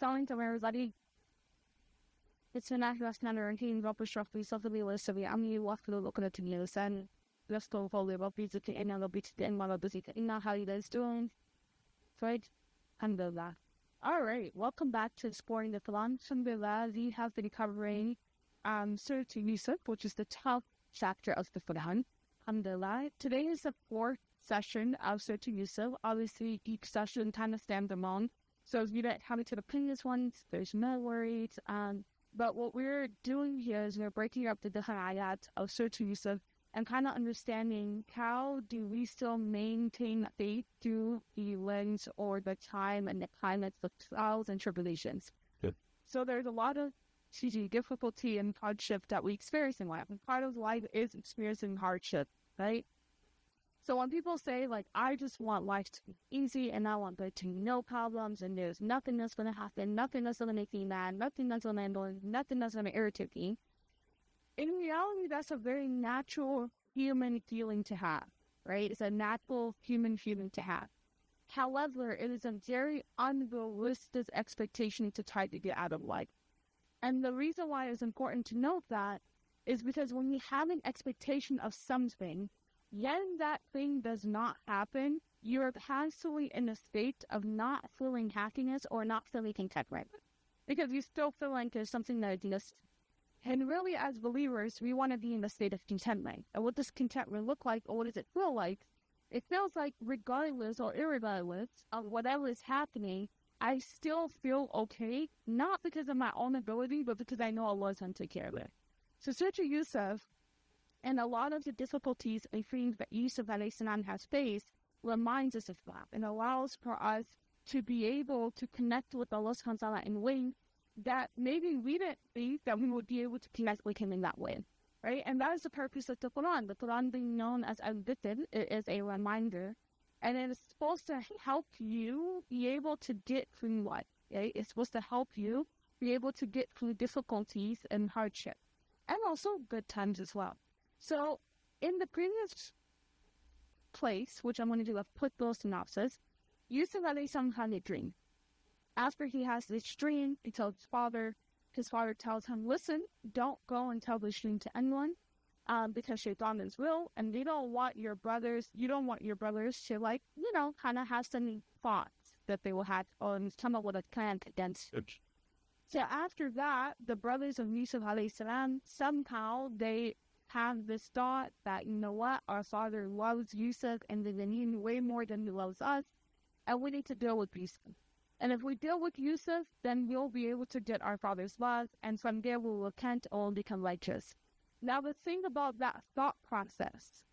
telling to everybody, it's an activist narrating rubbish of the Sophie Lissabi. I'm you walk through looking at the news and let's go for the Bobby and I'll be to the end of the in how you guys doing. Right? Alhamdulillah. Alright, welcome back to Exploring the Quran. Alhamdulillah, we have been covering Surah Yusuf, which is the 12th chapter of the Quran. Alhamdulillah. Today is the 4th session of Surah Yusuf. Obviously, each session kind of stands alone. So if you don't have it to the previous ones, there's no worries. But what we're doing here is we're breaking up the different ayat of Surah Yusuf and kind of understanding how do we still maintain faith through the lens or the time and the climates of trials and tribulations. Good. So there's a lot of difficulty and hardship that we experience in life. And part of life is experiencing hardship, right? So when people say, like, I just want life to be easy and I want there to be no problems and there's nothing that's going to happen, nothing that's going to make me mad, nothing that's going to annoy, nothing that's going to irritate me, in reality, that's a very natural human feeling to have, right? It's a natural human feeling to have. However, it is a very unrealistic expectation to try to get out of life. And the reason why it's important to note that is because when you have an expectation of something, when that thing does not happen, you're constantly in a state of not feeling happiness or not feeling contentment. Because you still feel like there's something that exists. And really, as believers, we want to be in a state of contentment. And what does contentment look like, or what does it feel like? It feels like regardless or irregardless of whatever is happening, I still feel okay, not because of my own ability, but because I know Allah is going to take care of it. So Surah Yusuf, and a lot of the difficulties and things that Yusuf a.s. has faced reminds us of that and allows for us to be able to connect with Allah subhanahu wa ta'ala in ways that maybe we didn't think that we would be able to connect with him in that way, right? And that is the purpose of the Quran. The Quran being known as al-dhikr, it is a reminder, and it is supposed to help you be able to get through life, right? It's supposed to help you be able to get through difficulties and hardship, and also good times as well. So, in the previous place, which I'm going to do a football synopsis, Yusuf a.s. had a dream. After he has this dream, he tells his father tells him, listen, don't go and tell this dream to anyone, because Shaitan is real, and you don't want your brothers to, like, kind of have some thoughts that they will have on come up with a plan against. So after that, the brothers of Yusuf a.s., somehow they have this thought that, you know what, our father loves Yusuf and they need him way more than he loves us, and we need to deal with Yusuf. And if we deal with Yusuf, then we'll be able to get our father's love, and from there we will repent or become righteous. Now the thing about that thought process,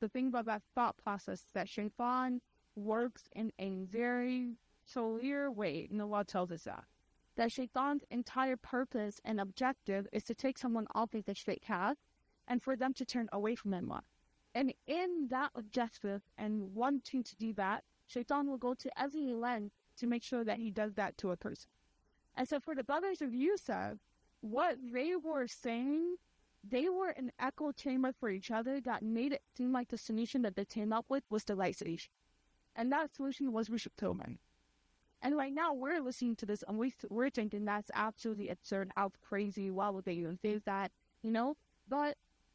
that Shaitan works in a very clear way, and Allah tells us that Shaitan's entire purpose and objective is to take someone off of the straight path and for them to turn away from Allah. And in that objective and wanting to do that, Shaitan will go to every length to make sure that he does that to a person. And so for the brothers of Yusuf, what they were saying, they were an echo chamber for each other that made it seem like the solution that they came up with was the right solution. And that solution was Bishop Tillman. And right now we're listening to this and we're thinking that's absolutely absurd, how crazy, why would they even say that, But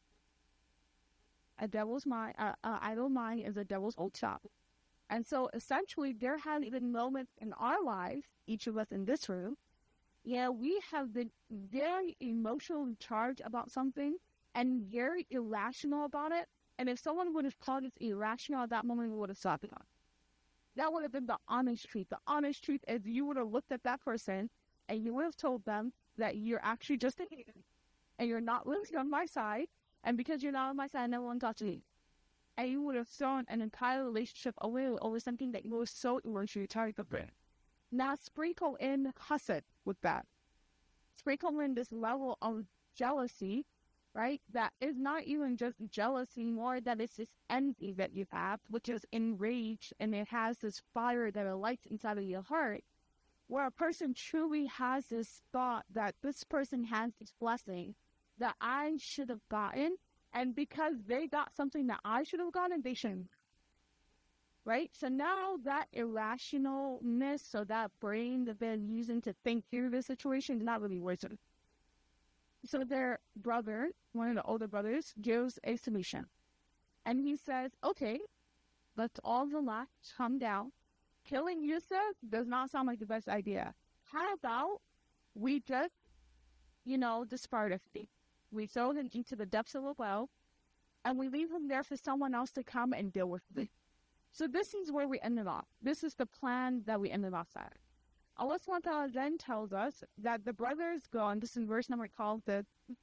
a devil's mind, idle mind is a devil's old shop. And so essentially there have been moments in our lives, each of us in this room, we have been very emotionally charged about something and very irrational about it. And if someone would have called us irrational at that moment, we would have stopped it. That would have been the honest truth. The honest truth is you would have looked at that person and you would have told them that you're actually just a hater and you're not really on my side. And because you're not on my side, I never want to talk to you. And you would have thrown an entire relationship away over something that you were so emotionally charged about. Now sprinkle in hasad with that. Sprinkle in this level of jealousy, right? That is not even just jealousy, more that it's this envy that you have, which is enraged, and it has this fire that lights inside of your heart, where a person truly has this thought that this person has this blessing that I should have gotten, and because they got something that I should have gotten, they shouldn't. right? So now that irrationalness, so that brain they've been using to think through the situation is not really working. So their brother, one of the older brothers, gives a solution. And he says, okay, let's all relax, calm down. Killing Yusuf does not sound like the best idea. How about we just, discard everything? We throw him into the depths of a well, and we leave him there for someone else to come and deal with it. So this is where we ended off. This is the plan that we ended off at. Allah SWT then tells us that the brothers go, and this is verse number 12, the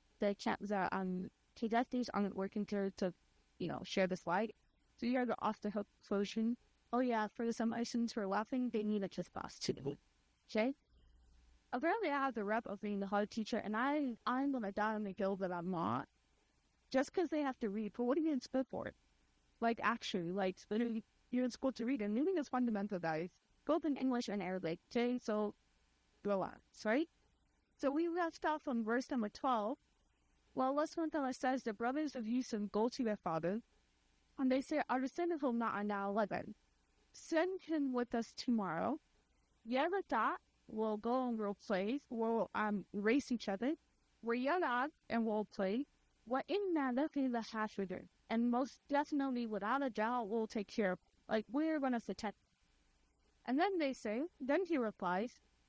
Tejastis aren't working to share the slide. So you are the off the hook solution. Oh yeah, for some Asians who are laughing, they need a just boss too. Okay? Apparently I have the rep of being the hard teacher, and I'm gonna die on the hill that I'm not. Just because they have to read. But what are you in school for? Like actually, literally, you're in school to read, and reading is fundamental, guys. Both in English and Arabic. Okay? So relax, right? So we left off on verse number 12. Well, Allah SWT says the brothers of Yusuf go to their father, and they say, Arsenal ma'ana 11. Send him with us tomorrow. Yarata will go and we'll play. We'll race each other. We're and we'll play. Wa inna lafi lahafidun. And most definitely, without a doubt, we'll take care of. We're going to protect. And then he replies,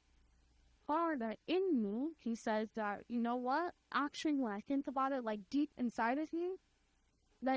Farda inni, he says that, you know what? Actually, when I think about it, deep inside of me, that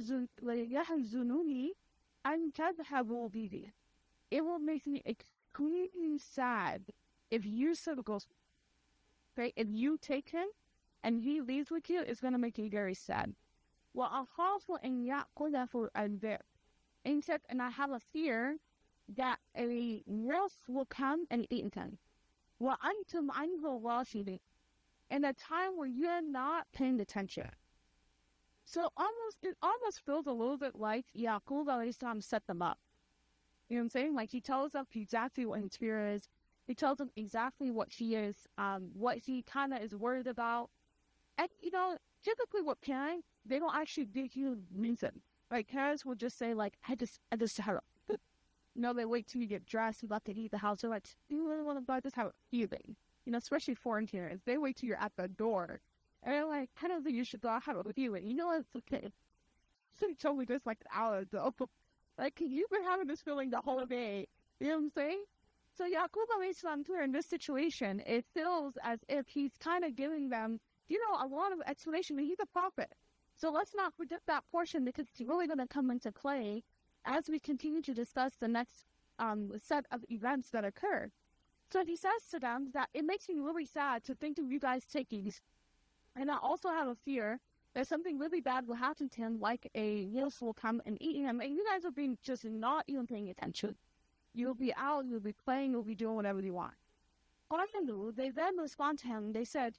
yahzununi an tadhabu bihi. It will make me extremely sad if Yusuf goes. Okay, if you take him and he leaves with you, it's going to make you very sad. Wa akhafu an ya'qudahu al-bir. And I have a fear that a wolf will come and eat him. Wa antum anhu ghafilin. In a time where you're not paying attention. So it almost feels a little bit like Yaqub alayhi salam set them up. You know what I'm saying? He tells them exactly what his fear is. He tells them exactly what he is, what he kind of is worried about. And, typically with parents, they don't actually give you reason. Parents will just say, I just had a... they wait till you get dressed, about to leave the house. They're like, do you really want to buy this? How feeling? Especially foreign parents. They wait till you're at the door. And they're like, I don't think you should have a feeling. It's okay. So he told me this an hour ago. You've been having this feeling the whole day. You know what I'm saying? So Yaqub alayhi salam in this situation, it feels as if he's kind of giving them, a lot of explanation. He's a prophet. So let's not forget that portion because it's really going to come into play as we continue to discuss the next set of events that occur. So he says to them that it makes me really sad to think of you guys taking these. And I also have a fear that something really bad will happen to him, like a wolf will come and eat him, and you guys will be just not even paying attention. You'll be out, you'll be playing, you'll be doing whatever you want. They then respond to him, they said,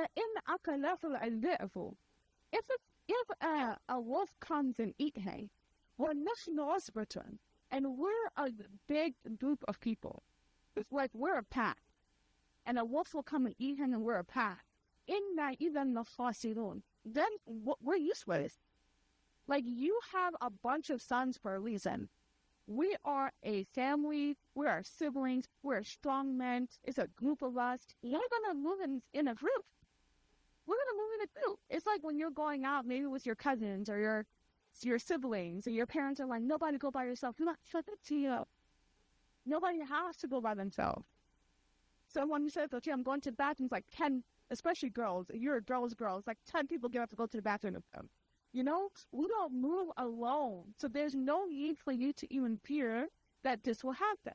if a wolf comes and eat him, and we're a big group of people, it's like we're a pack, and a wolf will come and eat him and we're a pack, then we're useless. You have a bunch of sons for a reason. We are a family, we are siblings, we're strong men, it's a group of us. We're going to move in a group. We're going to move in a group. It's like when you're going out, maybe with your cousins or your siblings, and your parents are like, nobody go by yourself. Do not shut it to you. Nobody has to go by themselves. So when you say, okay, I'm going to the bathroom, it's like 10, especially girls. If you're a girl's girl, it's like 10 people get up to go to the bathroom with them. We don't move alone. So there's no need for you to even fear that this will happen.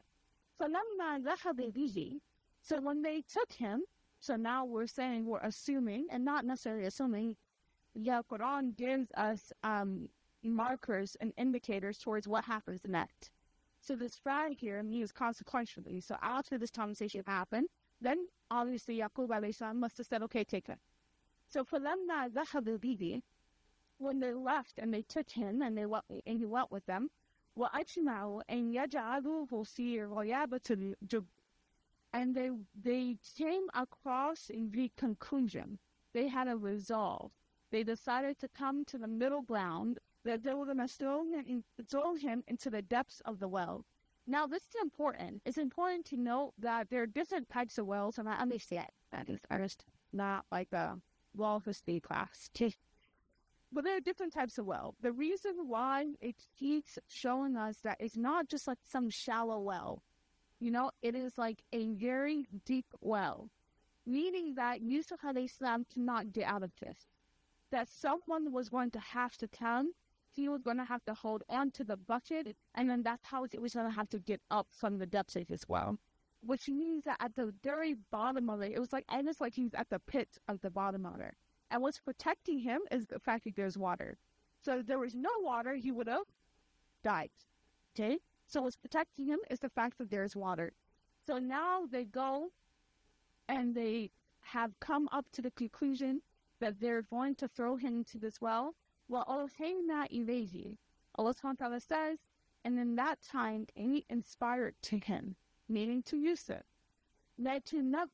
So when they took him, so now we're assuming, and not necessarily assuming, Quran gives us markers and indicators towards what happens next. So this flag here means consequentially. So after this conversation happened, then obviously Yaqub alayhi salam must have said, okay, take it. So for them, when they left and they took him and he went with them, وَأَجْمَعُوا أَنْ يَجْعَلُوهُ فِي غَيَابَةِ الْجُبِّ. And they came across the conclusion. They had a resolve. They decided to come to the middle ground that they were going to throw him into the depths of the well. Now, this is important. It's important to note that there are different types of wells, and I understand that is not like a well for state class. But there are different types of well. The reason why it keeps showing us that it's not just like some shallow well. It is like a very deep well, meaning that Yusuf alayhi salam cannot get out of this. That someone was going to have to come, he was going to have to hold onto the bucket, and then that's how it was going to have to get up from the depths of his well. Which means that at the very bottom of it, it's like he's at the pit of the bottom of it. And what's protecting him is the fact that there's water. So if there was no water, he would have died. Okay? So what's protecting him is the fact that there's water. So now they go and they have come up to the conclusion that they're going to throw him into this well. Well, Allah subhanahu wa ta'ala says, and in that time, he inspired to him, meaning to Yusuf, لَتُنَبِّئَنَّهُمْ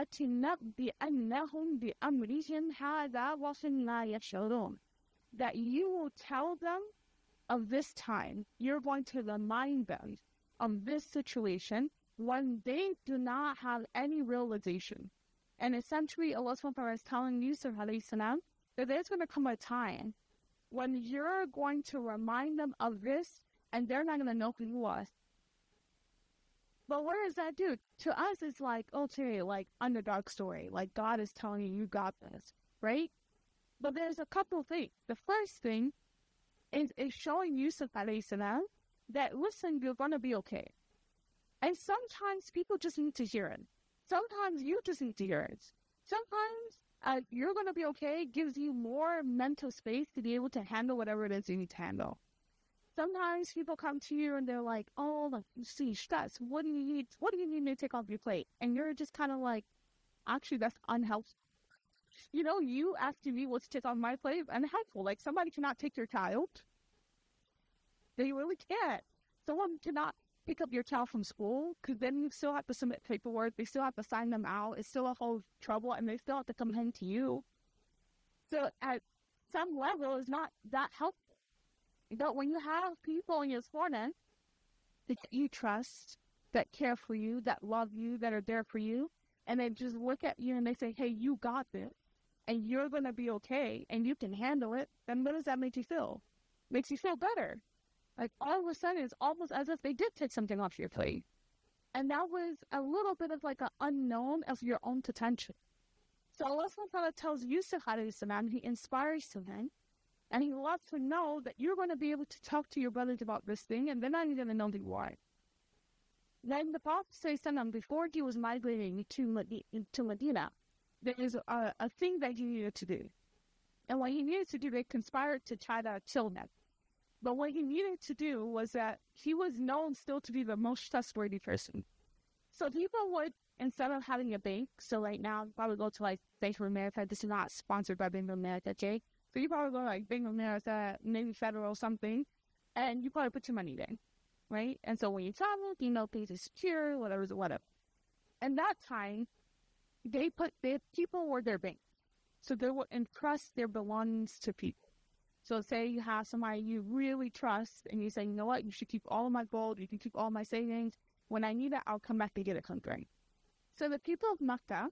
بِأَمْرِهِمْ هَذَا وَهُمْ لَا يَشْعُرُونَ. That you will tell them of this time. You're going to remind them of this situation when they do not have any realization. And essentially, Allah subhanahu wa ta'ala is telling Yusuf alayhi salam that there's going to come a time when you're going to remind them of this and they're not going to know who you are. But what does that do? To us, it's like, okay, like underdog story. Like God is telling you, you got this, right? But there's a couple things. The first thing is showing Yusuf alayhi salam that, listen, you're going to be okay. And sometimes people just need to hear it. Sometimes you just need to hear it. Sometimes you're going to be okay gives you more mental space to be able to handle whatever it is you need to handle. Sometimes people come to you and they're like, oh, look, you see, stress. What do you need? What do you need me to take off your plate? And you're just kind of like, actually, that's unhelpful. You asking me what to take off my plate is unhelpful. Like, somebody cannot take your child. They really can't. Someone cannot pick up your child from school, because then you still have to submit paperwork. They still have to sign them out. It's still a whole trouble, and they still have to come in to you. So at some level, it's not that helpful. But when you have people in your corner that you trust, that care for you, that love you, that are there for you, and they just look at you and they say, hey, you got this, and you're going to be okay, and you can handle it, then what does that make you feel? Makes you feel better. Like, all of a sudden, it's almost as if they did take something off your plate. And that was a little bit of like an unknown of your own potential. So Allah subhanahu wa ta'ala tells Yusuf alayhi salam, he inspires to him, and he wants to know that you're going to be able to talk to your brothers about this thing, and they're not even going to know the why. Then the Prophet ﷺ, before he was migrating to Medina, there is a thing that he needed to do. And what he needed to do, they conspired to try to kill him. But what he needed to do was that he was known still to be the most trustworthy person. So people would, instead of having a bank, so right now, probably go to like Bank of America. This is not sponsored by Bank of America, Jay. So you probably go like Bank of America, maybe Federal or something, and you probably put your money there, right? And so when you travel, things are secure, whatever. And that time, people were their bank. So they would entrust their belongings to people. So say you have somebody you really trust, and you say, you know what, you should keep all of my gold, you can keep all my savings. When I need it, I'll come back to get it country. So the people of Mecca,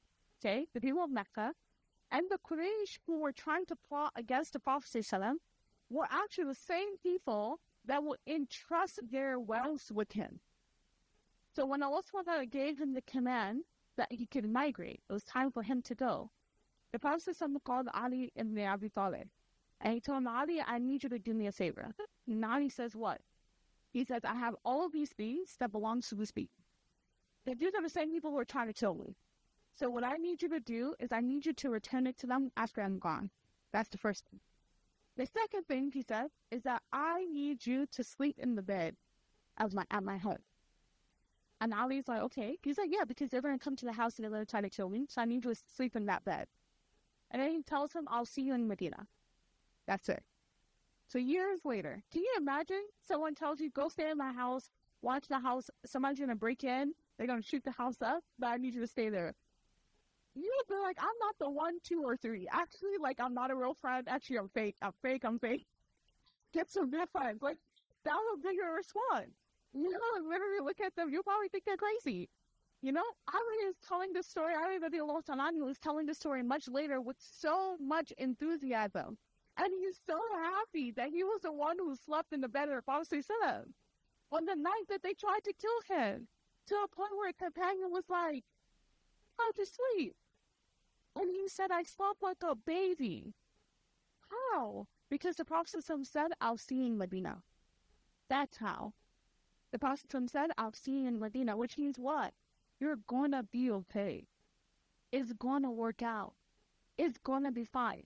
and the Quraysh who were trying to plot against the Prophet ﷺ were actually the same people that would entrust their wealth with him. So when Allah SWT gave him the command that he could migrate, it was time for him to go. The Prophet ﷺ called Ali ibn Abi Talib, and he told him, Ali, I need you to do me a favor. And Ali says, what? He says, I have all of these things that belong to this people. These are the same people who are trying to kill me. So what I need you to do is I need you to return it to them after I'm gone. That's the first thing. The second thing, he said, is that I need you to sleep in the bed at my home. And Ali's like, okay. He's like, yeah, because they're going to come to the house and they're going to try to kill me, so I need you to sleep in that bed. And then he tells him, I'll see you in Medina. That's it. So years later, can you imagine someone tells you, go stay in my house, watch the house, somebody's going to break in, they're going to shoot the house up, but I need you to stay there. You would be like, I'm not the 1, 2, or 3. Actually, like, I'm not a real friend. Actually, I'm fake. I'm fake. get some refunds. Like, that would be your response. You know, literally look at them, you'll probably think they're crazy. You know, Ali is telling this story, Ali radiallahu ta'ala anhu is telling this story much later with so much enthusiasm. And he's so happy that he was the one who slept in the bed of the Prophet ﷺ on the night that they tried to kill him, to a point where a companion was like, "How to sleep?" And he said, "I slept like a baby." How? Because the Prophet ﷺ said, "I'll see you in Medina." That's how. The Prophet ﷺ said, "I'll see you in Medina," which means what? You're gonna be okay. It's gonna work out. It's gonna be fine.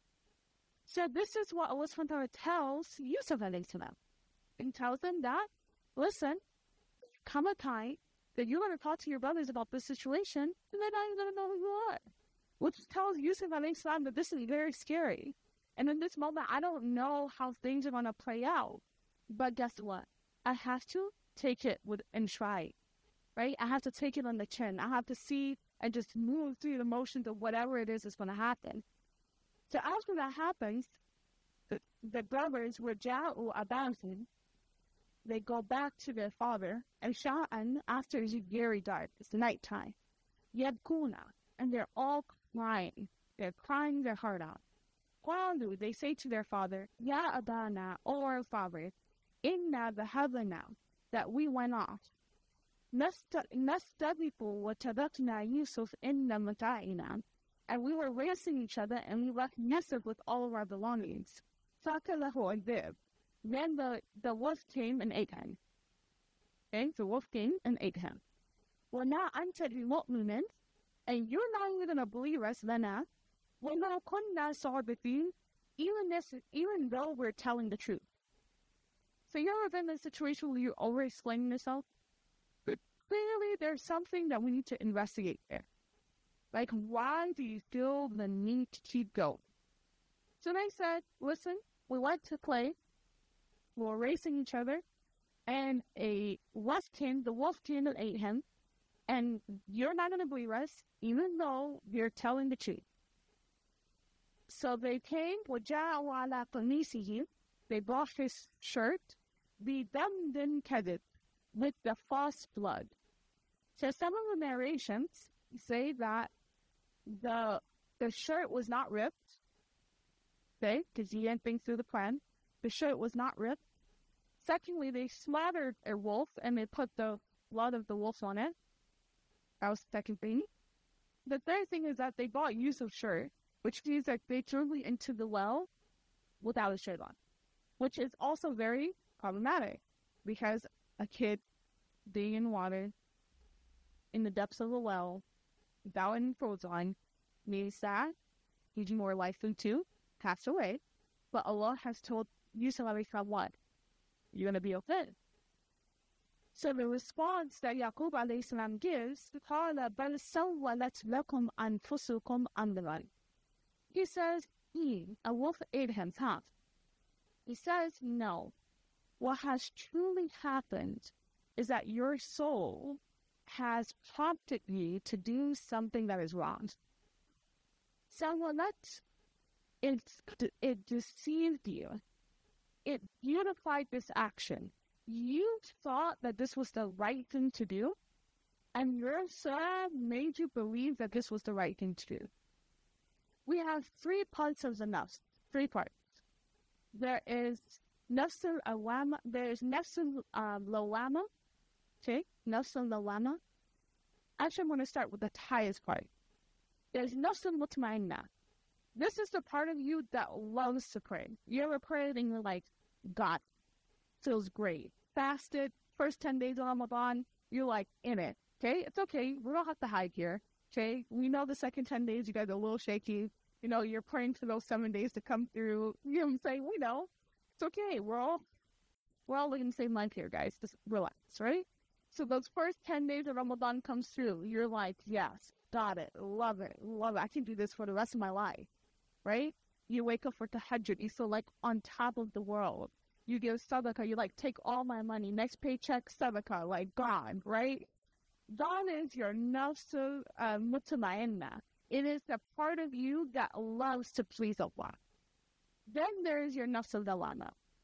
So this is what Allah subhanahu wa ta'ala tells Yusuf alayhi salam. He tells them that, listen, come a time that you're going to talk to your brothers about this situation, and they're not even going to know who you are. Which tells Yusuf alayhi salam that this is very scary. And in this moment, I don't know how things are going to play out. But guess what? I have to take it and try, right? I have to take it on the chin. I have to see and just move through the motions of whatever it is that's going to happen. So after that happens, the brothers were ja'u abasin. They go back to their father, and sha'an, after it's very dark, it's nighttime, yabkuna, and they're all crying. They're crying their heart out. Qalu, they say to their father, Ya abana, O our father, inna dhahabna, that we went off. Nastabiqu wa tabakna Yusuf inna mata'ina. And we were racing each other, and we left Yusuf with all of our belongings. Fakalahu adib. Then the wolf came and ate him. Okay, the wolf came and ate him. Well, now I'm telling mu'minin, and you're not even going to believe us, lana. وَمَا كُنَّا صَابِثِينَ, even though we're telling the truth. So you ever been in a situation where you're over-explaining yourself? But clearly there's something that we need to investigate there. Like, why do you feel the need to keep going? So they said, listen, we went to play. We were racing each other. And the wolf came and ate him. And you're not going to believe us, even though you're telling the truth. So they came, وَجَاءُوا عَلَىٰ قَمِيصِهِ, they brought his shirt, بِدَمٍ كَذِبٍ, with the false blood. So some of the narrations say that the shirt was not ripped, okay, because he didn't think through the plan. The shirt was not ripped. Secondly, they slaughtered a wolf and they put the blood of the wolf on it. That was the second thing. The third thing is that they bought Yusuf's shirt, which means that they threw him into the well without a shirt on, which is also very problematic because a kid being in water in the depths of a well without any clothes on means that he's more likely to pass away. But Allah has told Yusuf alayhi salam what? You're going to be okay. So the response that Yaqub alayhi salam gives, قَالَ بَلْ سَوَّلَتْ لَكُمْ أَنفُسُكُمْ أَمْرًا. He says, a wolf ate him half. He says, no. What has truly happened is that your soul has prompted you to do something that is wrong. Sawalat, it deceived you. It beautified this action. You thought that this was the right thing to do, and your soul made you believe that this was the right thing to do. We have 3 parts of the nafs. 3 parts. There is nafsul awama. There is nafsul lawama. Okay, nafsul lawama. Actually, I'm going to start with the highest part. There's nafsul mutmainna. This is the part of you that loves to pray. You ever prayed and you're like, God, feels great. Fasted, first 10 days of Ramadan, you're like in it. Okay, it's okay. We don't have to hide here. Okay, we know the second 10 days you guys are a little shaky. You know, you're praying for those 7 days to come through. You know what I'm saying? We know. It's okay. We're all living the same life here, guys. Just relax, right? So those first 10 days of Ramadan comes through. You're like, yes, got it. Love it. Love it. I can do this for the rest of my life, right? You wake up for tahajjud. You feel like on top of the world. You give sadaqah. You like, take all my money. Next paycheck, sadaqah. Like, gone, right? God is your nafsul mutmainna. It is the part of you that loves to please Allah. Then there is your nafsul lawama.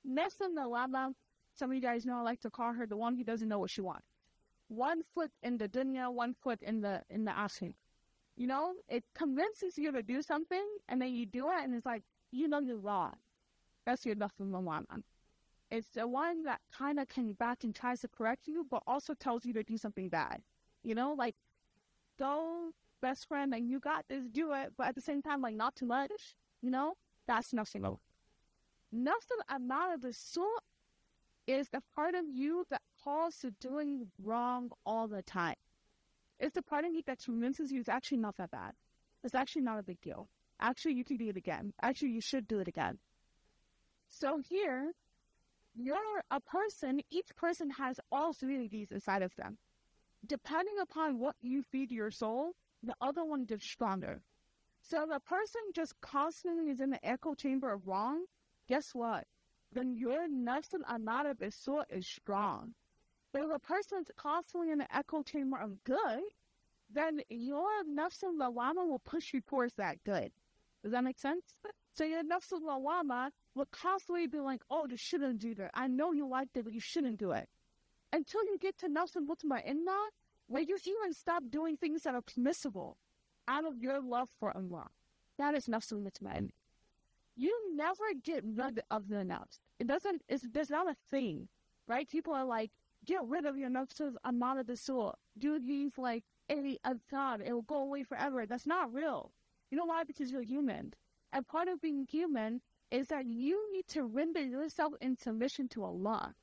Nafsul Lawama, some of you guys know I like to call her the one who doesn't know what she wants. 1 foot in the dunya, 1 foot in the akhirah. You know, it convinces you to do something, and then you do it, and it's like, you know you're wrong. That's your Nafsul Lawama. It's the one that kind of came back and tries to correct you, but also tells you to do something bad. You know, like, go, best friend, and you got this, do it, but at the same time, like, not too much. You know, that's Nafsul Lawama. Nafsul Amara Bisu is the part of you that calls to doing wrong all the time. It's the part of you that convinces you it's actually not that bad. It's actually not a big deal. Actually, you can do it again. Actually, you should do it again. So here, you're a person, each person has all three of these inside of them. Depending upon what you feed your soul, the other one gets stronger. So the person just constantly is in the echo chamber of wrong, guess what? Then your Nafsul Amara Bisu is strong. But if a person's constantly in the echo chamber of good, then your Nafsul Lawama will push you towards that good. Does that make sense? So your Nafsul Lawama will constantly be like, oh, you shouldn't do that. I know you liked it, but you shouldn't do it. Until you get to Nafsul Mutmainnah, where you even stop doing things that are permissible out of your love for Allah. That is Nafsul Mutmainnah. You never get rid of the nafs. There's not a thing, right? People are like, get rid of your Nafsul Amara Bisu. Do these like any adhkar, it will go away forever. That's not real. You know why? Because you're human. And part of being human is that you need to render yourself in submission to Allah.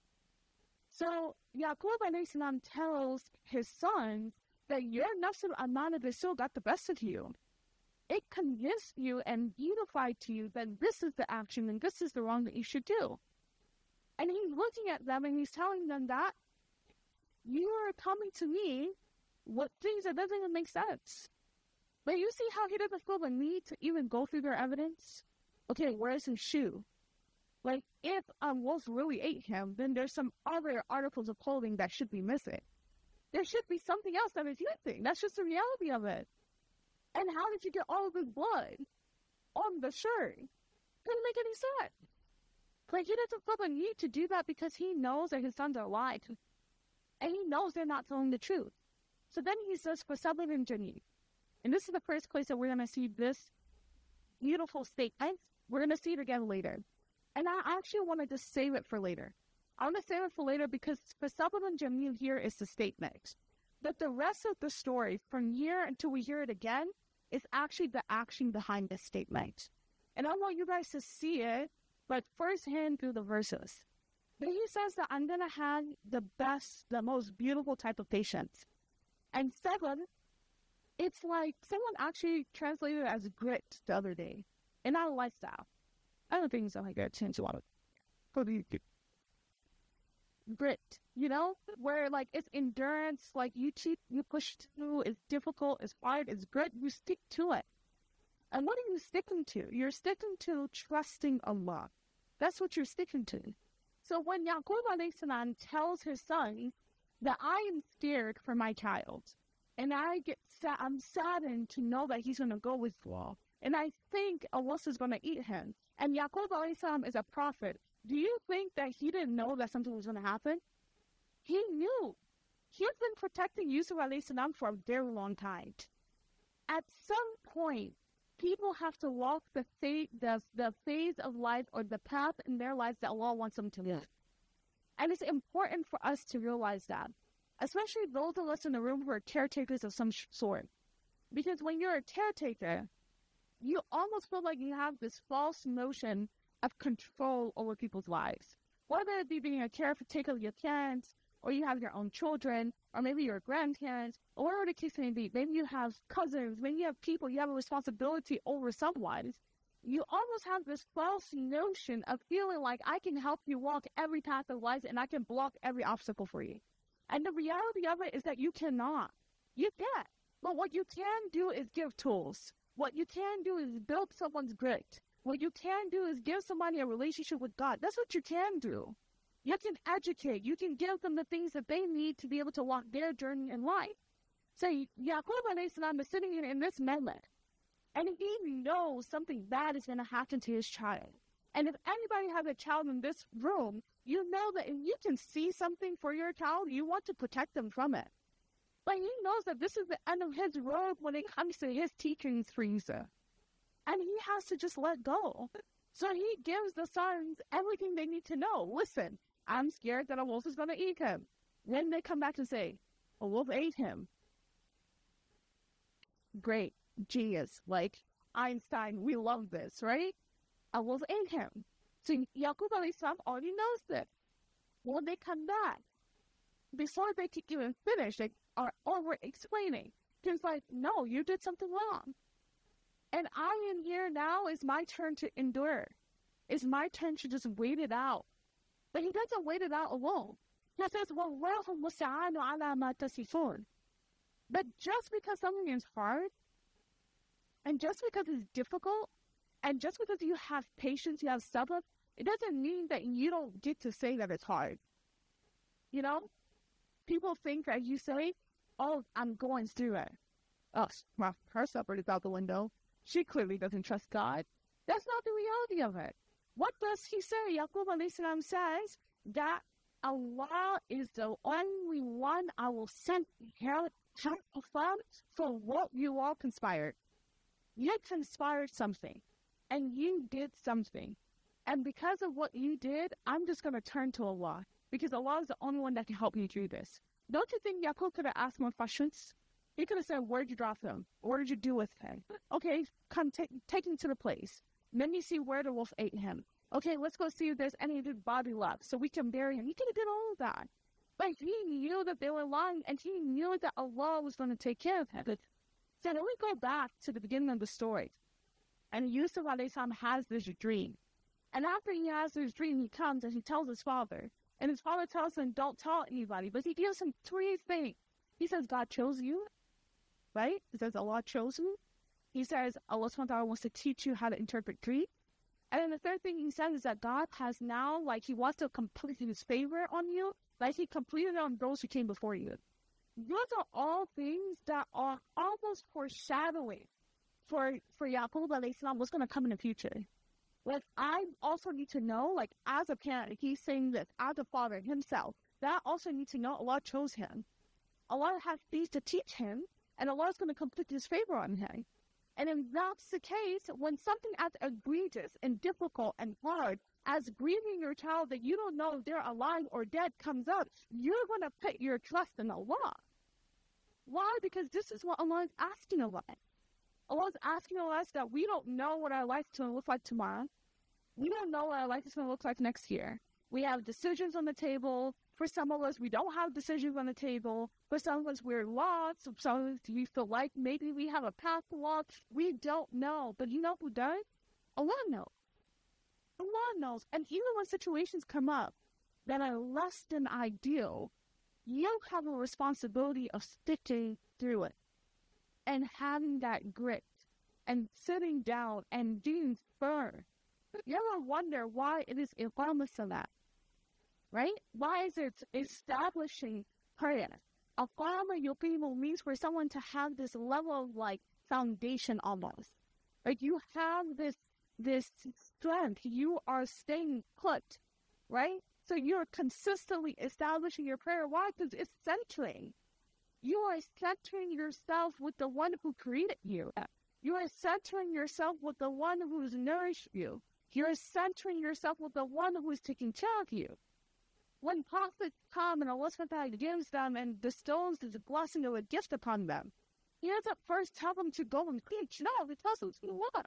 So Yaqub alayhi salam tells his sons that your Nafsul Amara Bisu got the best of you. It convinced you and unified to you that this is the action and this is the wrong that you should do. And he's looking at them and he's telling them that you are coming to me with things that doesn't even make sense. But you see how he doesn't feel the need to even go through their evidence? Okay, where's his shoe? Like, if wolf really ate him, then there's some other articles of clothing that should be missing. There should be something else that is missing. That's just the reality of it. And how did you get all of his blood on the shirt? Doesn't make any sense. Like, he doesn't feel the need to do that because he knows that his sons are lied. And he knows they're not telling the truth. So then he says, for Sabr and Jamil. And this is the first place that we're going to see this beautiful statement. We're going to see it again later. And I actually wanted to save it for later. I want to save it for later because for Sabr and Jamil here is the statement. But the rest of the story, from here until we hear it again, is actually the action behind this statement. And I want you guys to see it, but firsthand through the verses. But he says that I'm going to have the best, the most beautiful type of patience. And seven, it's like someone actually translated it as grit the other day. In our lifestyle. I don't think it's like a change a lot of grit, you know, where like it's endurance, like you push through, it's difficult, it's hard, it's grit, you stick to it. And what are you sticking to? You're sticking to trusting Allah. That's what you're sticking to. So when Yaqub alayhi salam tells his son that I am scared for my child, and I'm saddened to know that he's going to go with Allah, and I think Allah is going to eat him, and Yaqub alayhi salam is a prophet, do you think that he didn't know that something was going to happen? He knew. He had been protecting Yusuf alayhi salam for a very long time. At some point, people have to walk the phase of life or the path in their lives that Allah wants them to live. And it's important for us to realize that, especially those of us in the room who are caretakers of some sort. Because when you're a caretaker, you almost feel like you have this false notion of control over people's lives. Whether it be being a caretaker of your parents, or you have your own children, or maybe your grandparents, or whatever the case may be. Maybe you have cousins, maybe you have people, you have a responsibility over someone. You almost have this false notion of feeling like I can help you walk every path of life and I can block every obstacle for you. And the reality of it is that you cannot. You can't. But what you can do is give tools. What you can do is build someone's grit. What you can do is give somebody a relationship with God. That's what you can do. You can educate. You can give them the things that they need to be able to walk their journey in life. So Yaqub alayhi salam is sitting in this moment, and he knows something bad is going to happen to his child. And if anybody has a child in this room, you know that if you can see something for your child, you want to protect them from it. But he knows that this is the end of his road when it comes to his teachings for Isa. And he has to just let go. So he gives the sons everything they need to know. Listen, I'm scared that a wolf is going to eat him. Then they come back and say, a wolf ate him. Great. Genius. Like Einstein, we love this, right? A wolf ate him. So Yaqub alayhi salam already knows this. When they come back, before they can even finish, they are over-explaining. He's like, no, you did something wrong. And I am here now. It's my turn to endure. It's my turn to just wait it out. But he doesn't wait it out alone. He says, وَاللَّهُ الْمُسْتَعَانُ عَلَى مَا تَصِفُونَ. But just because something is hard, and just because it's difficult, and just because you have patience, you have sabr, it doesn't mean that you don't get to say that it's hard. You know? People think that you say, oh, I'm going through it. Oh, well, her sabr is out the window. She clearly doesn't trust God. That's not the reality of it. What does he say? Yaqub alayhi salam says that Allah is the only one I will send help from for what you all conspired. You conspired something, and you did something. And because of what you did, I'm just going to turn to Allah, because Allah is the only one that can help you through this. Don't you think Yaqub could have asked more questions? He could have said, where'd you drop him? What did you do with him? Okay, come take him to the place. Let me see where the wolf ate him. Okay, let's go see if there's any dead body left so we can bury him. He could have did all of that. But he knew that they were lying, and he knew that Allah was going to take care of him. So then we go back to the beginning of the story. And Yusuf alayhi salam has this dream. And after he has this dream, he comes and he tells his father. And his father tells him, don't tell anybody. But he gives him three things. He says, God chose you. Right? He says, Allah chose you. He says, Allah SWT wants to teach you how to interpret dreams. And then the third thing he says is that God has now, like, he wants to complete his favor on you, like he completed it on those who came before you. Those are all things that are almost foreshadowing for Yaqub alayhi salam what's going to come in the future. Like, I also need to know, like, as a parent, he's saying this, as a father himself, that I also need to know Allah chose him. Allah has things to teach him, and Allah is going to complete his favor on him. And if that's the case, when something as egregious and difficult and hard as grieving your child that you don't know if they're alive or dead comes up, you're going to put your trust in Allah. Why? Because this is what Allah is asking of us. Allah is asking of us that we don't know what our life is going to look like tomorrow. We don't know what our life is going to look like next year. We have decisions on the table. For some of us, we don't have decisions on the table. For some of us, we're lost. Some of us, we feel like maybe we have a path to walk. We don't know. But you know who does? Allah knows. Allah knows. And even when situations come up that are less than ideal, you have a responsibility of sticking through it and having that grit and sitting down and being firm. You ever wonder why it is Iqamah Salat? Right? Why is it establishing prayer? Aqama yuqimu means for someone to have this level of like foundation almost. Like you have this strength. You are staying put, right? So you're consistently establishing your prayer. Why? Because it's centering. You are centering yourself with the one who created you. You are centering yourself with the one who's nourished you. You're centering yourself with the one who is taking care of you. When prophets come and Allah SWT gives them and bestows this blessing of a gift upon them, He doesn't first tell them to go and preach. No, He tells them to what?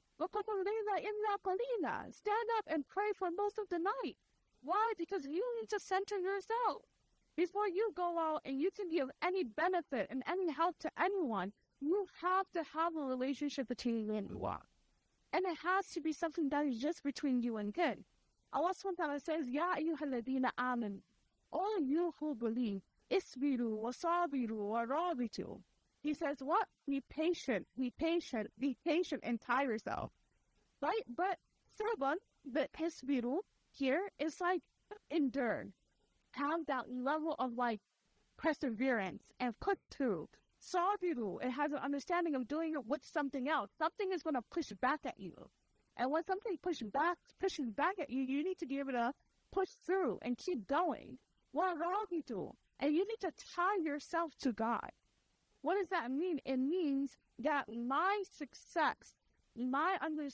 Stand up and pray for most of the night. Why? Because you need to center yourself. Before you go out and you can give any benefit and any help to anyone, you have to have a relationship between you and Allah. And it has to be something that is just between you and Him. Allah SWT says, Ya ayyuhalladhina aman, all you who believe, isbiru wa sabiru wa rabitu. He says, what? Be patient, and tie yourself. Right? But sabun, the isbiru here is like endure. Have that level of like perseverance and put through. Sabiru, it has an understanding of doing it with something else. Something is going to push back at you. And when something pushes back at you, you need to be able to push through and keep going. And you need to tie yourself to God. What does that mean? It means that my success, my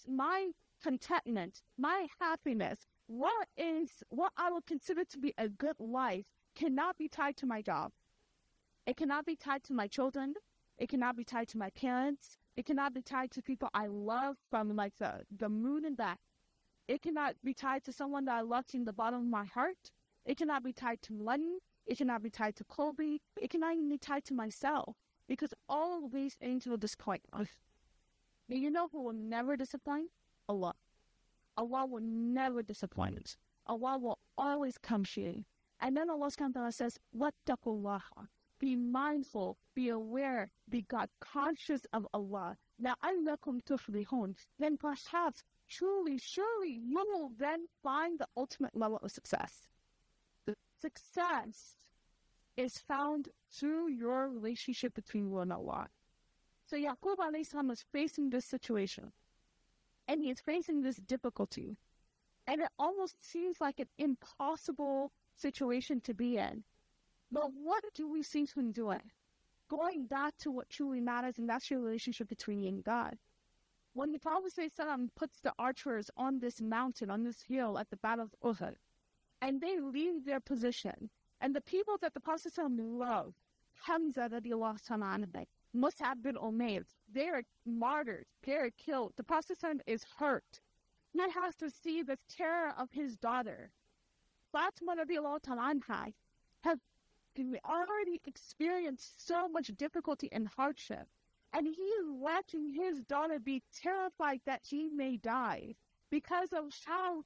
contentment, my happiness, what I would consider to be a good life cannot be tied to my job. It cannot be tied to my children. It cannot be tied to my parents. It cannot be tied to people I love from like the moon and back. It cannot be tied to someone that I love in the bottom of my heart. It cannot be tied to money. It cannot be tied to Kobe. It cannot even be tied to myself, because all of these things will disappoint us. But you know who will never disappoint? Allah. Allah will never disappoint. Allah will always come to you. And then Allah subhanahu wa ta'ala says, وَاتَّقُوا Be mindful, be aware, be God conscious of Allah. لَعَلَّكُمْ تُفْلِحُونَ. Then perhaps, surely, you will then find the ultimate level of success. The success is found through your relationship between you and Allah. So Yaqub alayhi salam is facing this situation. And he is facing this difficulty. And it almost seems like an impossible situation to be in. But what do we see him doing? Going back to what truly matters, and that's your relationship between you and God. When the Prophet ﷺ puts the archers on this mountain, on this hill at the Battle of Uhud, and they leave their position, and the people that the Prophet ﷺ loved, Hamza radiallahu anhu, Mus'ab bin Umayr, they are martyred, they are killed. The Prophet ﷺ is hurt. He has to see the terror of his daughter. Fatima radiallahu anha has already experienced so much difficulty and hardship. And he is letting his daughter be terrified that she may die because of how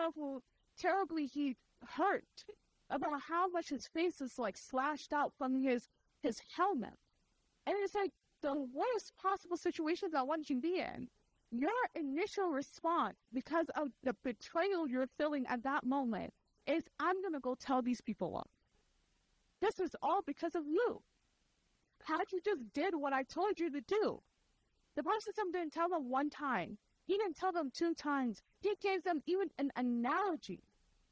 terribly he hurt, about how much his face is like slashed out from his helmet. And it's like the worst possible situation that one can be in. Your initial response, because of the betrayal you're feeling at that moment, is, I'm going to go tell these people off. This is all because of you. Had you just did what I told you to do. The Prophet didn't tell them one time. He didn't tell them 2 times. He gave them even an analogy.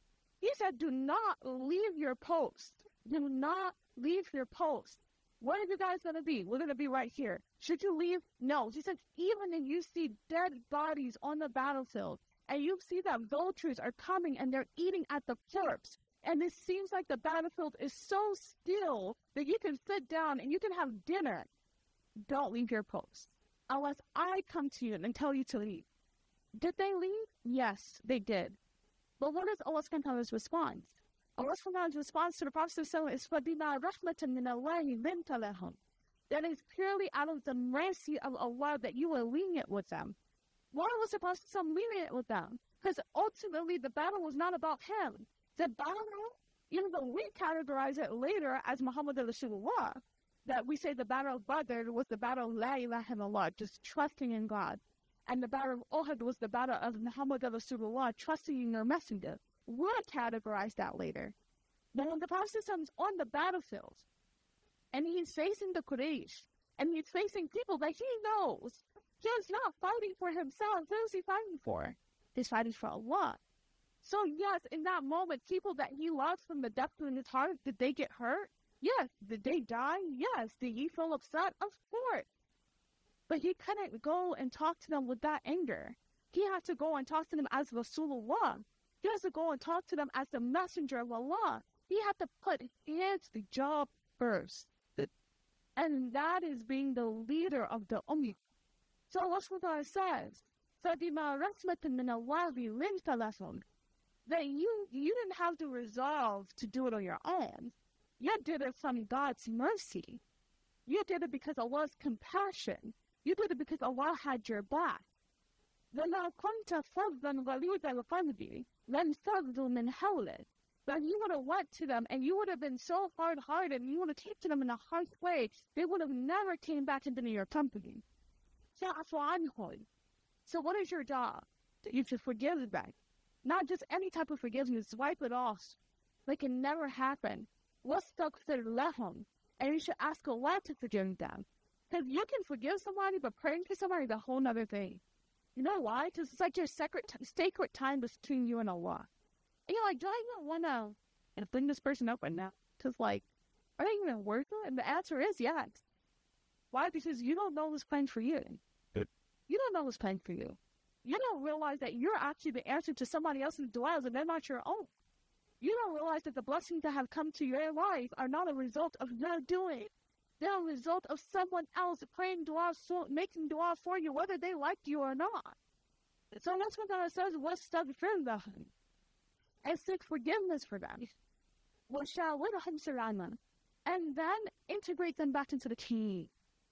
He said, do not leave your post. Do not leave your post. Where are you guys going to be? We're going to be right here. Should you leave? No. He said, even if you see dead bodies on the battlefield, and you see that vultures are coming and they're eating at the corpse, and it seems like the battlefield is so still that you can sit down and you can have dinner, don't leave your post unless I come to you and tell you to leave. Did they leave? Yes, they did. But what is Allah subhanahu wa ta'ala's response? Allah subhanahu wa ta'ala's response to the Prophet is فَبِمَا رَحْمَةً مِنَ اللَّهِ لِنْتَ لَهُمْ. That is purely out of the mercy of Allah that you were lenient with them. Why was the Prophet lenient with them? Because ultimately the battle was not about him. The battle, even though we categorize it later as Muhammad Rasulullah, that we say the battle of Badr was the battle of La ilaha illallah, just trusting in God. And the battle of Uhud was the battle of Muhammad Rasulullah, trusting in your messenger. We'll categorize that later. But when the Prophet is on the battlefield, and he's facing the Quraysh, and he's facing people that he knows, he's not fighting for himself. Who is he fighting for? He's fighting for Allah. So yes, in that moment, people that he loves from the depth of his heart, did they get hurt? Yes. Did they die? Yes. Did he feel upset? Of course. But he couldn't go and talk to them with that anger. He had to go and talk to them as Rasulullah. He has to go and talk to them as the messenger of Allah. He had to put his job first. And that is being the leader of the Ummah. So Allah subhanahu says, فَبِمَا رَحْمَةٍ مِنَ اللَّهِ لِنْتَ لَهُمْ. That you didn't have to resolve to do it on your own. You did it from God's mercy. You did it because of Allah's compassion. You did it because Allah had your back. وَلَا كُنْتَ فَضًّا غَلِيظَ الْقَلْبِ لَانْفَضُّوا مِنْ حَوْلِكَ. But you would have went to them and you would have been so hard-hearted and you would have taken them in a harsh way, they would have never came back into your company. So what is your job? You should forgive them. Not just any type of forgiveness, wipe it off. Like it never happened. وَاسْتَغْفِرْ لَهُمْ. And you should ask Allah to forgive them. Because you can forgive somebody, but praying to somebody is a whole other thing. You know why? Because it's like your sacred time between you and Allah. And you're like, do I even want to bring this person up right now? Because, like, are they even worth it? And the answer is yes. Why? Because you don't know who's playing for you. You don't know who's playing for you. You don't realize that you're actually the answer to somebody else's du'as and they're not your own. You don't realize that the blessings that have come to your life are not a result of your doing. They're a result of someone else praying dua, making dua for you, whether they like you or not. So that's what God says, وَاسْتَغْفِرْ لَهُمْ, and seek forgiveness for them. وَشَاوِرْهُمْ فِي الْأَمْرِ, and then integrate them back into the team.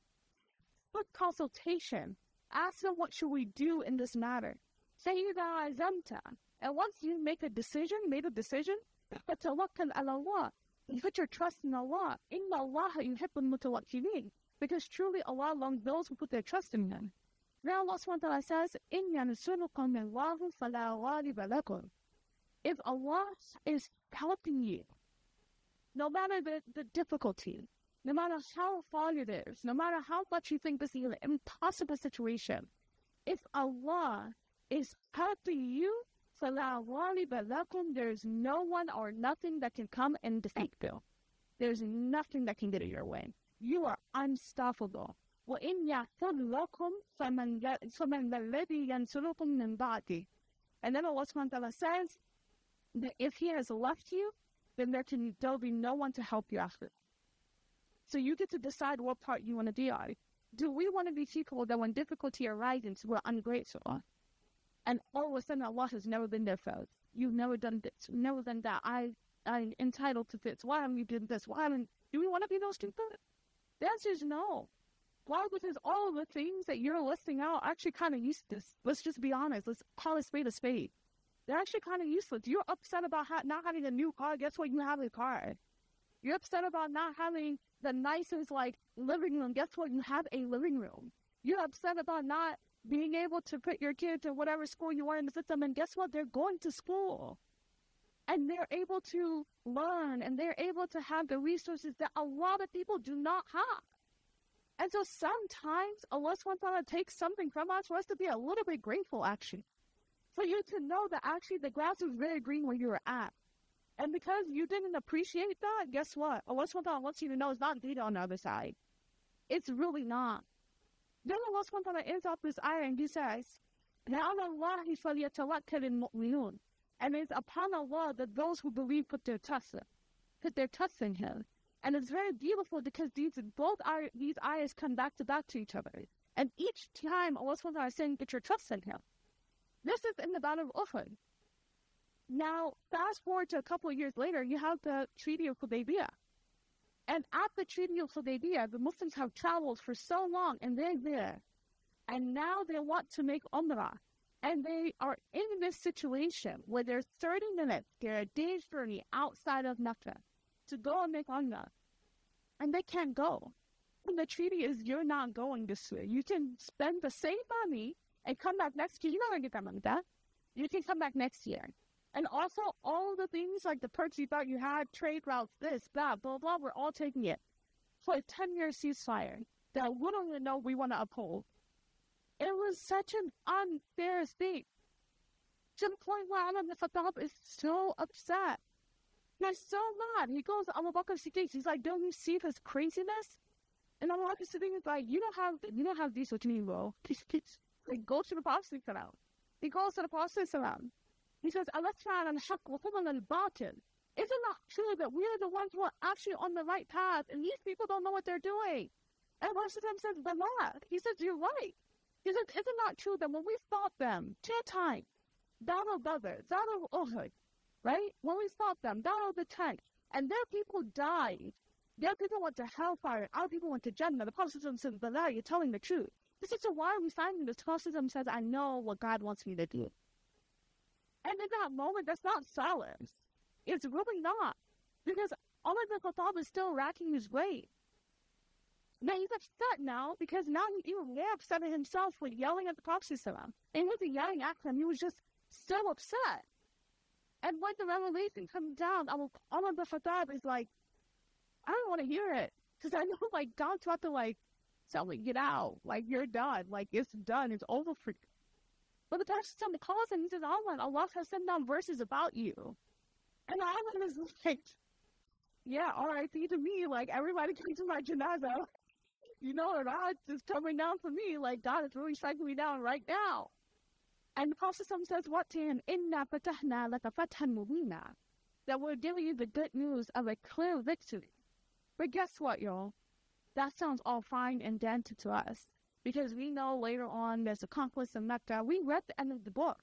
Put consultation. Ask them, what should we do in this matter? فَإِذَا عَزَمْتَ, and once you made a decision, فَتَوَكَّلْ عَلَى اللَّهِ, you put your trust in Allah. إِنَّ اللَّهَ يُحِبُّ الْمُتَوَكِّلِينَ, because truly Allah loves those who put their trust in Him. Now Allah SWT says, إِنْ يَنْصُرْكُمُ اللَّهُ فَلَا غَالِبَ لَكُمْ. If Allah is helping you, no matter the difficulty, no matter how far it is, no matter how much you think this is an impossible situation, if Allah is helping you, فَلَا غَالِبَ لَكُمْ, there's no one or nothing that can come and defeat you. There's nothing that can get in your way. You are unstoppable. وَإِنْ يَعْتَدْ لَكُمْ فَمَنْ الَّذِي يَنْصُرُكُمْ مِنْ بَعْدِهِ. And then Allah SWT says that if He has left you, then there'll be no one to help you after. So you get to decide what part you want to do. Do we want to be people that when difficulty arises, we're ungrateful? And all of a sudden, Allah has never been there for us. You've never done this, never done that. I'm entitled to this. Why haven't you done this? Do we want to be those people? The answer is no. Why? Because all of the things that you're listing out are actually kind of useless. Let's just be honest. Let's call a spade a spade. They're actually kind of useless. You're upset about not having a new car. Guess what? You have a car. You're upset about not having the nicest, living room. Guess what? You have a living room. You're upset about not being able to put your kids in whatever school you want in the system. And guess what? They're going to school. And they're able to learn. And they're able to have the resources that a lot of people do not have. And so sometimes Allah SWT takes something from us for us to be a little bit grateful, actually. For you to know that actually the grass was very green where you were at. And because you didn't appreciate that, guess what? Allah SWT wants you to know it's not data on the other side. It's really not. Then Allah SWT ends up this ayah and He says, وَعَلَى اللَّهِ فَلْيَتَوَكَّلِ الْمُؤْمِنُونَ, and it's upon Allah that those who believe put their trust in Him. And it's very beautiful because these ayahs come back to each other. And each time Allah SWT is saying, get your trust in Him. This is in the Battle of Uhud. Now, fast forward to a couple of years later, you have the Treaty of Hudaybiyah. And at the Treaty of Hudaybiyah, the Muslims have traveled for so long, and they're there. And now they want to make Umrah. And they are in this situation where there's 30 minutes, they're a day's journey outside of Mecca to go and make Umrah. And they can't go. And the treaty is, you're not going this way. You can spend the same money and come back next year. You're not going to get that money back. You can come back next year. And also, all the things like the perks you thought you had, trade routes, this, that, blah, blah, we're all taking it for a 10-year ceasefire that we don't even know we want to uphold. It was such an unfair thing. To the point where Umar ibn Khattab is so upset. He's so mad. He goes to Abu Bakr Siddiq. He's like, don't you see this craziness? And Abu Bakr Siddiq is like, you don't have this, what you mean, bro? Like, go to the Prophet. He goes to the Prophet. He says, Al-Asfa'an al-Haq wa Qubal al-Batil. Is it not true that we are the ones who are actually on the right path and these people don't know what they're doing? And Prophet says, Bala. He says, you're right. He says, is it not true that when we fought them 2 times, Battle of Badr, Battle of Uhud, right? When we fought them, Battle of the Tank, and their people died. Their people went to hellfire, our people went to Jannah. The Prophet says, Bala, you're telling the truth. This is why we find this. The Prophet says, I know what God wants me to do. And in that moment, that's not silence. It's really not. Because Umar ibn Khattab is still racking his brain. Now he's upset now because now he was more upset at himself with yelling at the Prophet. And he wasn't yelling at him, he was just so upset. And when the revelation comes down, Umar ibn Khattab is like, I don't want to hear it. Because I know, God's about to, tell me, get out. You're done. It's done. It's over for you. But the Prophet calls him, he says, Allah has sent down verses about you. And I was like, yeah, R.I.P. to me. Like, everybody came to my janazah. You know, and God is coming down for me. Like, God is really striking me down right now. And the Prophet says, what? Inna fatahna laka fathan mubina. That we're giving you the good news of a clear victory. But guess what, y'all? That sounds all fine and dandy to us. Because we know later on there's a conquest of Mecca. We read the end of the book.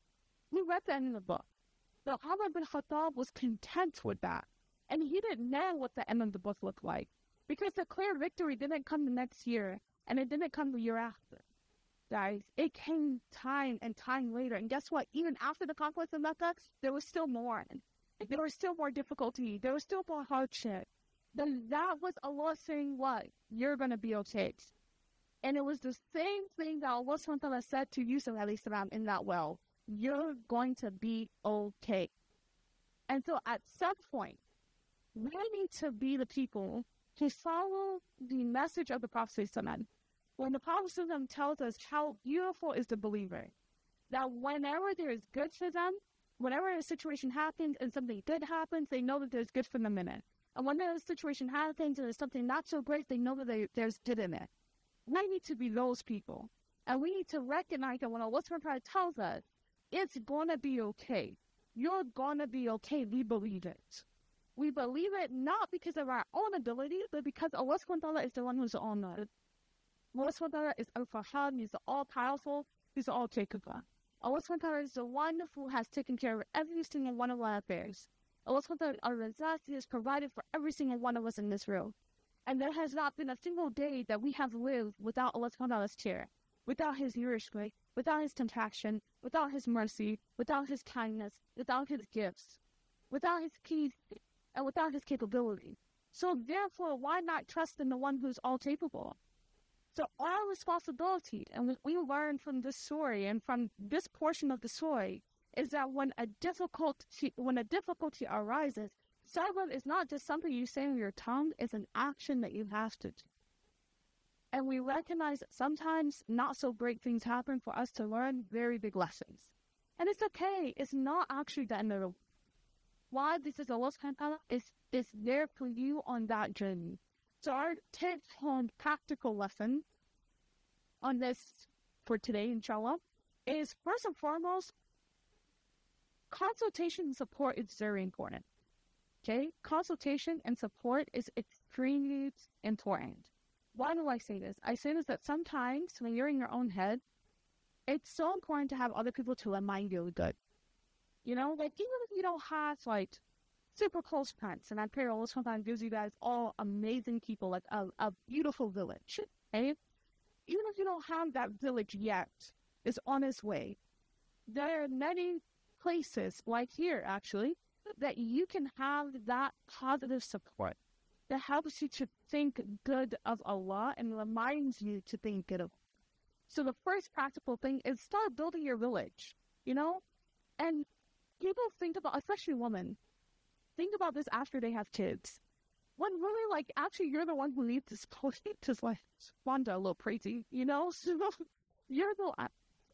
So Umar bin Khattab was content with that. And he didn't know what the end of the book looked like. Because the clear victory didn't come the next year. And it didn't come the year after. Guys, it came time and time later. And guess what? Even after the conquest of Mecca, there was still more. There was still more difficulty. There was still more hardship. Then that was Allah saying what? You're going to be okay. And it was the same thing that Allah SWT said to Yusuf salam in that well. You're going to be okay. And so at some point, we need to be the people who follow the message of the Prophet ﷺ. When the Prophet ﷺ tells us how beautiful is the believer, that whenever there is good for them, whenever a situation happens and something good happens, they know that there's good for them in it. And when a situation happens and there's something not so great, they know that there's good in it. We need to be those people. And we need to recognize that when Allah SWT tells us, it's going to be okay. You're going to be okay. We believe it. We believe it not because of our own ability, but because Allah SWT is the one who's on it. Allah SWT is Al-Fahad. He's the all-powerful. He's the all-capable. Allah SWT is the one who has taken care of every single one of our affairs. Allah SWT has provided for every single one of us in this room. And there has not been a single day that we have lived without Allah SWT's care, without His nourishment, without His compassion, without His mercy, without His kindness, without His gifts, without His peace, and without His capability. So therefore, why not trust in the one who's all capable? So our responsibility, and what we learn from this story and from this portion of the story, is that when a difficulty arises, sabr is not just something you say on your tongue, it's an action that you have to do. And we recognize that sometimes not so great things happen for us to learn very big lessons. And it's okay. It's not actually the end of the world. Why? This is Allah subhanahu wa ta'ala is there for you on that journey. So our take-home practical lesson on this for today, inshallah, is first and foremost, consultation and support is very important. Okay? Consultation and support is extremely important. Why do I say this? I say this that sometimes when you're in your own head, it's so important to have other people to remind you good. You know, like even if you don't have like super close friends, and I pray Allah sometimes gives you guys all amazing people, like a beautiful village. Okay? Even if you don't have that village yet, it's on its way. There are many places, like here actually, that you can have that positive support that helps you to think good of Allah and reminds you to think good of Allah. So the first practical thing is start building your village, you know? And people think about, especially women, think about this after they have kids. When really, like, actually you're the one who needs this post to, like, wander a little crazy, you know? So you're the one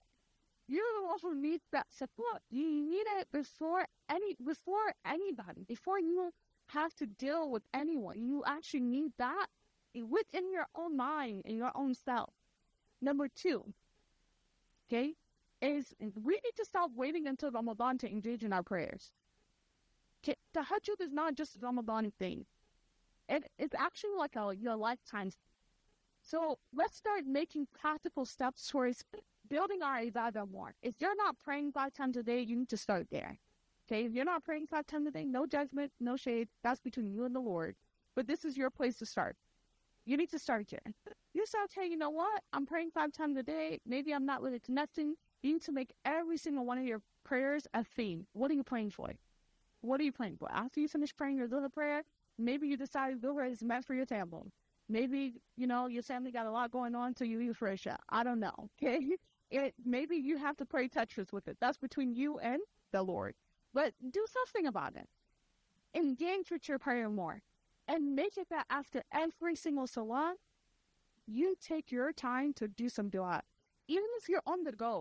who needs that support. You need it before anybody, before you have to deal with anyone. You actually need that within your own mind and your own self. Number 2, okay, is we need to stop waiting until Ramadan to engage in our prayers. Okay, Tahajjud is not just a Ramadan thing. It's actually like your lifetime. So let's start making practical steps towards building our ibadah more. If you're not praying 5 times a day, you need to start there. Okay, if you're not praying 5 times a day, no judgment, no shade. That's between you and the Lord. But this is your place to start. You need to start there. You say, okay, you know what? I'm praying 5 times a day. Maybe I'm not really connecting. You need to make every single one of your prayers a theme. What are you praying for? What are you praying for? After you finish praying your little prayer, maybe you decide Dhuhr is meant for your family. Maybe, you know, your family got a lot going on, so you leave for Isha. I don't know, okay? Maybe you have to pray Tetris with it. That's between you and the Lord. But do something about it. Engage with your prayer more. And make it that after every single salah, you take your time to do some dua. Even if you're on the go.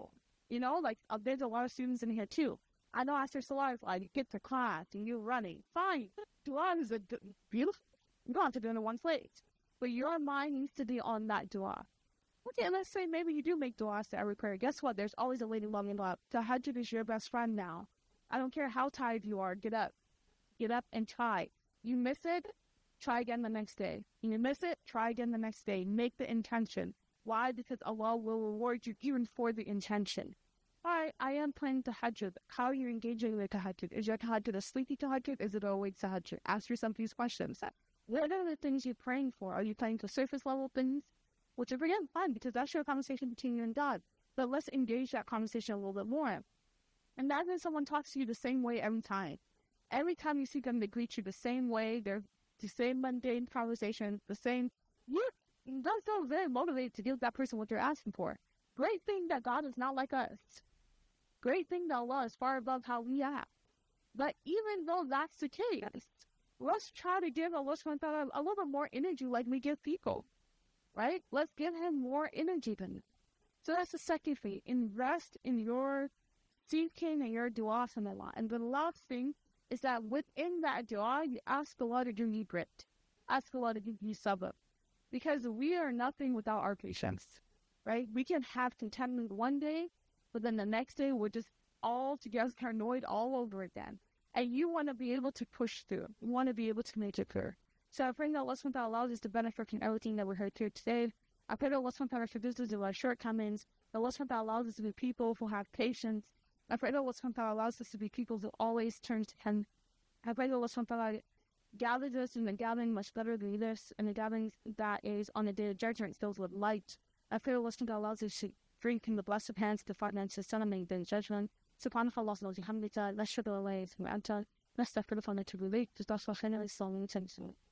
Like there's a lot of students in here too. I know after Salah, like you get to class and you're running. Fine. Dua is beautiful. You don't have to do it in one place. But your mind needs to be on that dua. Okay, let's say maybe you do make duas to every prayer. Guess what? There's always a lady loving dua. Tahajjud is your best friend now. I don't care how tired you are. Get up. Get up and try. You miss it, try again the next day. You miss it, try again the next day. Make the intention. Why? Because Allah will reward you even for the intention. Alright, I am planning tahajjud. How are you engaging with tahajjud? Is your tahajjud a sleepy tahajjud? Is it a awake tahajjud? Ask yourself these questions. What are the things you're praying for? Are you praying for surface level things? Which are again fun because that's your conversation between you and God. But let's engage that conversation a little bit more. Imagine someone talks to you the same way every time. Every time you see them, they greet you the same way. They're the same mundane conversation, the same. That's so very motivated to give that person what they're asking for. Great thing that God is not like us. Great thing that Allah is far above how we act. But even though that's the case, let's try to give Allah a little bit more energy like we give people. Right? Let's give him more energy than that. So that's the second thing. Invest in your seeking and your dua from Allah. And the last thing is that within that dua, you ask Allah to give you grit. Ask Allah to give you sabr. Because we are nothing without our patience. Right? We can have contentment one day, but then the next day we're just all together paranoid all over again. And you want to be able to push through. You want to be able to make it clear. So I pray that Allah SWT allows us to benefit from everything that we heard here today. I pray that Allah SWT forgives us of our shortcomings. That Allah SWT allows us to be people who have patience. I pray that Allah SWT allows us to be people who always turn to Him. I pray that Allah SWT gathers us in a gathering much better than this, and a gathering that is on the day of judgment filled with light. I pray that Allah SWT allows us to drink in the blessed hands to finance the Son of Man in judgment. سبحانك اللهم وبحمدك نشهد أن لا إله إلا أنت نستغفرك ونتوب إليك جزاك الله خيرا.